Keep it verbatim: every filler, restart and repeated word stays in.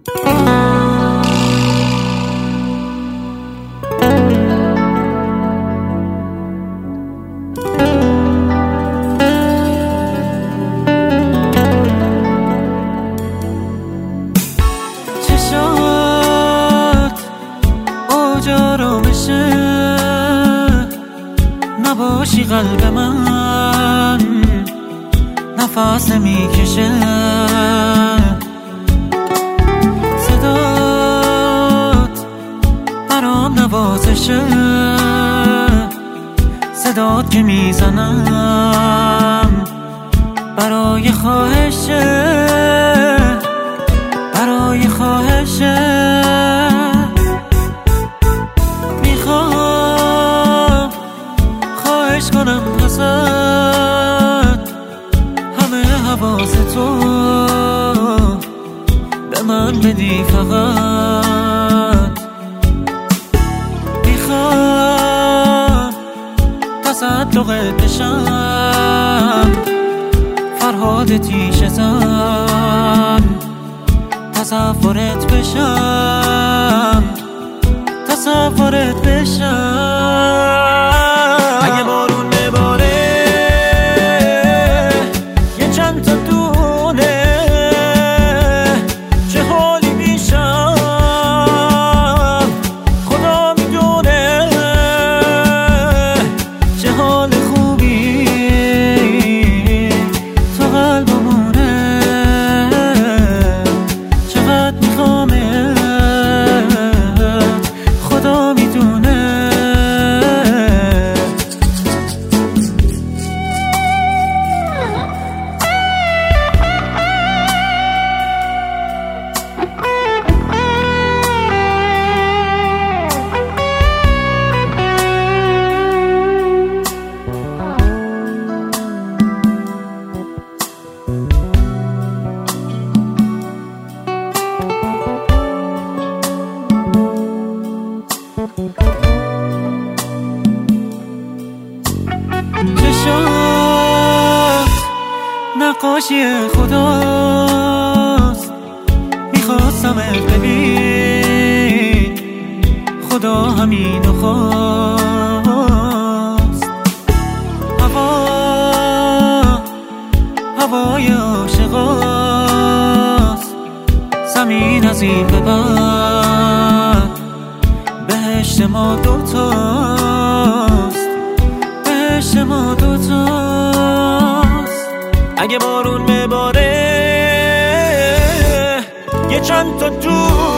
چشات آجارو بشه، نباشی قلب من نفس میکشه. صدات برام نوازشه، صدات که میزنم برای خواهشه، برای خواهشه. میخوام خواهش کنم ازت همه حواس تو به من بدی فقط. میخوام تصدقت بشم، فرهاد تیشه زن تصورت بشم، تصورت بشم. اگه بارون بباره یه چند تا دونه، چه حالی میشم خدا میدونه. چه حال خوبی تو قلبمونه، چقدر میخوامت خدا میدونه. چشات نقاشی خداست، میخواستمت ببین خدا همینو خواست. هوا هوای عاشقاست، زمین از این به بعد بهشت ما دوتاست، بهشت ما دوتاست. اگه بارون بباره یه چند تا دو